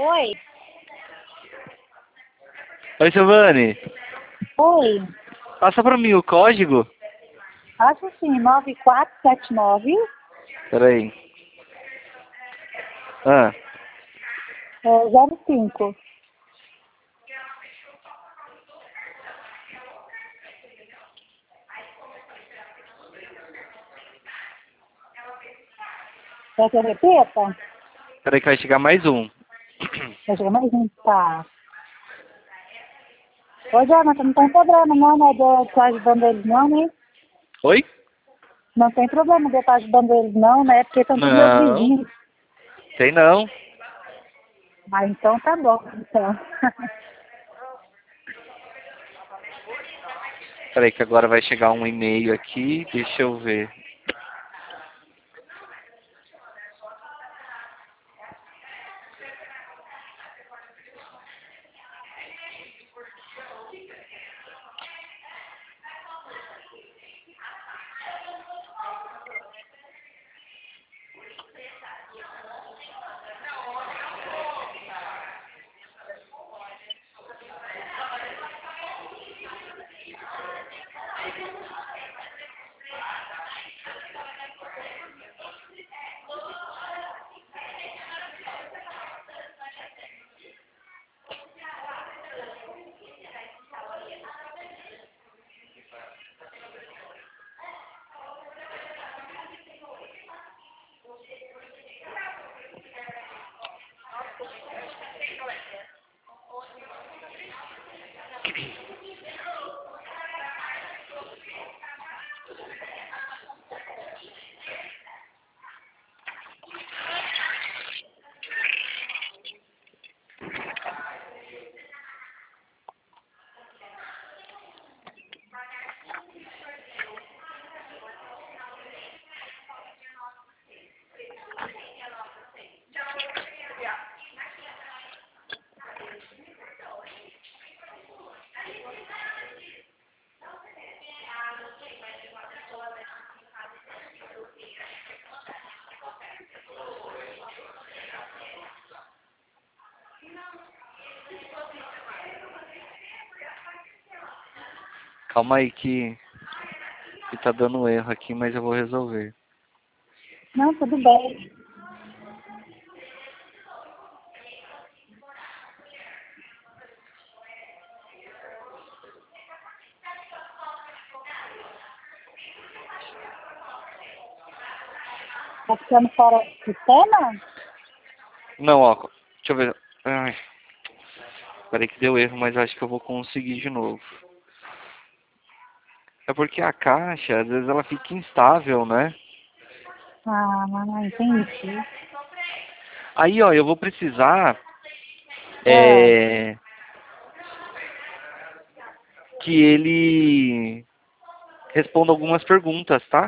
Oi. Oi, Silvane. Oi. Passa pra mim o código. Acho sim, 9479 Peraí. Ah, 05. Quer que eu repita? peraí que vai chegar mais um. Vai chegar mais um. Tá. Ô, Jonathan, não tem problema não, né? De eu estar ajudando eles não, né? Oi? Não tem problema de eu estar ajudando eles não, né? Porque são todos meus Não, vizinhos. tem não. Ah, então tá bom, então. Peraí que agora vai chegar um e-mail aqui. Deixa eu ver. Calma aí que tá dando erro aqui, mas eu vou resolver. Não, tudo bem. Tá ficando fora do sistema? Não, ó. Deixa eu ver. Ai, peraí que deu erro, mas acho que eu vou conseguir de novo. É porque a caixa, às vezes ela fica instável, né? Ah, entendi. Aí, ó, eu vou precisar Ah, é, que ele responda algumas perguntas, tá?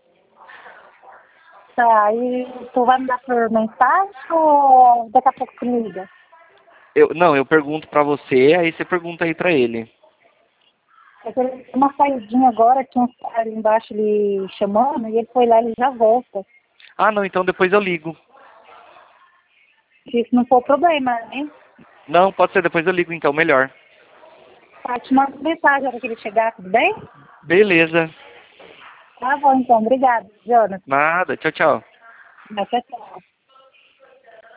tá, e tu vai me dar por mensagem ou daqui a pouco tu me liga? Não, eu pergunto pra você, aí você pergunta aí pra ele. É que ele deu uma saidinha agora, tinha um cara ali embaixo ele chamando, e ele foi lá e ele já volta. Ah, não, então depois eu ligo. Se isso não for problema, né? Não, pode ser, depois eu ligo então, melhor. Tá, te mando mensagem na hora que ele chegar, tudo bem? Beleza. Tá bom, então. Obrigada, Jonathan. Nada, tchau, tchau. Tchau, tchau.